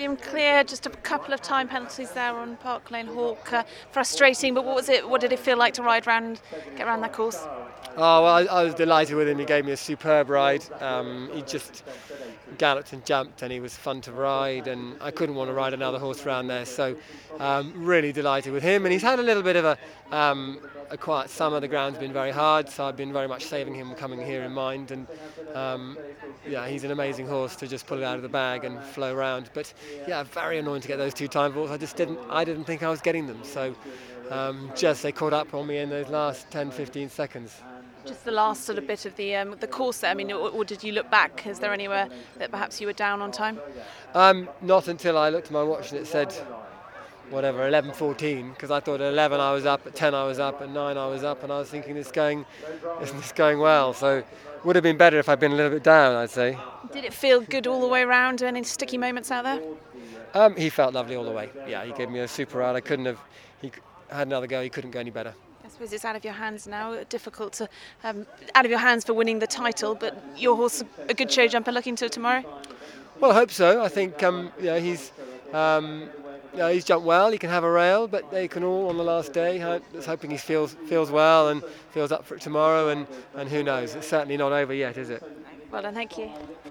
podium clear, just a couple of time penalties there on Park Lane Hawk. Frustrating, but what was it? What did it feel like to ride round, get around that course? Oh, well, I was delighted with him. He gave me a superb ride. He just galloped and jumped, and he was fun to ride, and I couldn't want to ride another horse around there. So really delighted with him. And he's had a little bit of a quiet summer. The ground's been very hard, so I've been very much saving him coming here in mind. And yeah, he's an amazing horse to just pull it out of the bag and flow around. But yeah, very annoying to get those 2 time balls. I didn't think I was getting them. So just they caught up on me in those last 10-15 seconds. Just the last sort of bit of the course there. I mean, or did you look back? Is there anywhere that perhaps you were down on time? Not until I looked at my watch and it said, whatever, 11:14, because I thought at 11 I was up, at 10 I was up, at 9 I was up, and I was thinking isn't this going well? So it would have been better if I'd been a little bit down, I'd say. Did it feel good all the way around? Any sticky moments out there? He felt lovely all the way. Yeah, he gave me a super ride. He had another go, he couldn't go any better. I suppose it's out of your hands now. Difficult to out of your hands for winning the title, but your horse a good show jumper looking to tomorrow. Well, I hope so. I think he's jumped well. He can have a rail, but they can all on the last day. I'm just hoping he feels well and feels up for it tomorrow. And who knows? It's certainly not over yet, is it? Well done, thank you.